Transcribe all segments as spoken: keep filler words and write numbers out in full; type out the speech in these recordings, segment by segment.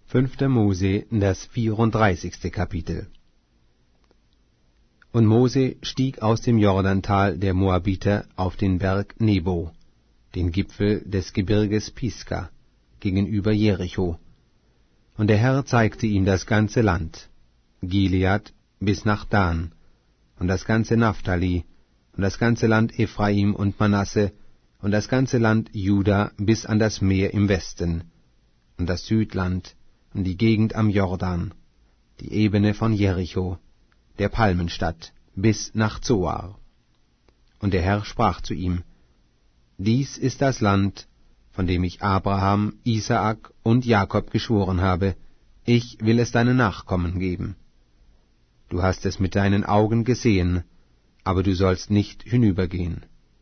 fünfter Mose, das vierunddreißigste Kapitel. Und Mose stieg aus dem Jordantal der Moabiter auf den Berg Nebo, den Gipfel des Gebirges Pisga, gegenüber Jericho. Und der Herr zeigte ihm das ganze Land, Gilead bis nach Dan, und das ganze Naphtali, und das ganze Land Ephraim und Manasse, und das ganze Land Juda bis an das Meer im Westen, und das Südland, und die Gegend am Jordan, die Ebene von Jericho, der Palmenstadt, bis nach Zoar. Und der Herr sprach zu ihm: Dies ist das Land, von dem ich Abraham, Isaak und Jakob geschworen habe, ich will es deinen Nachkommen geben. Du hast es mit deinen Augen gesehen, aber du sollst nicht hinübergehen.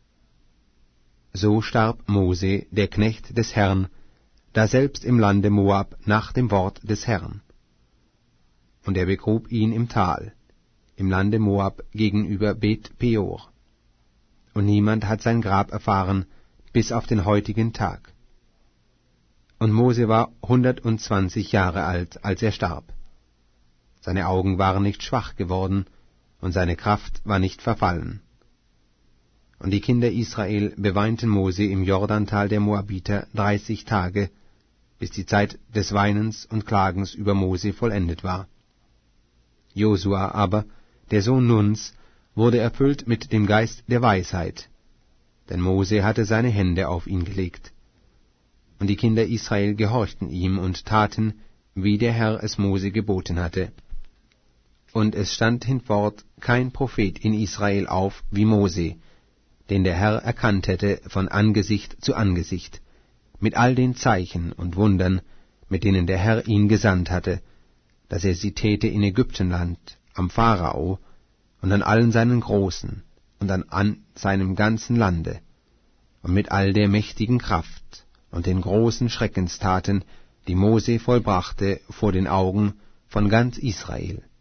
So starb Mose, der Knecht des Herrn, daselbst im Lande Moab nach dem Wort des Herrn. Und er begrub ihn im Tal, im Lande Moab gegenüber Bet Peor. Und niemand hat sein Grab erfahren, bis auf den heutigen Tag. Und Mose war hundertundzwanzig Jahre alt, als er starb. Seine Augen waren nicht schwach geworden, und seine Kraft war nicht verfallen. Und die Kinder Israel beweinten Mose im Jordantal der Moabiter dreißig Tage, bis die Zeit des Weinens und Klagens über Mose vollendet war. Josua aber, der Sohn Nuns, wurde erfüllt mit dem Geist der Weisheit, denn Mose hatte seine Hände auf ihn gelegt. Und die Kinder Israel gehorchten ihm und taten, wie der Herr es Mose geboten hatte. Und es stand hinfort kein Prophet in Israel auf wie Mose, den der Herr erkannt hätte von Angesicht zu Angesicht, mit all den Zeichen und Wundern, mit denen der Herr ihn gesandt hatte, dass er sie täte in Ägyptenland, am Pharao und an allen seinen Großen und an, an seinem ganzen Lande, und mit all der mächtigen Kraft und den großen Schreckenstaten, die Mose vollbrachte vor den Augen von ganz Israel.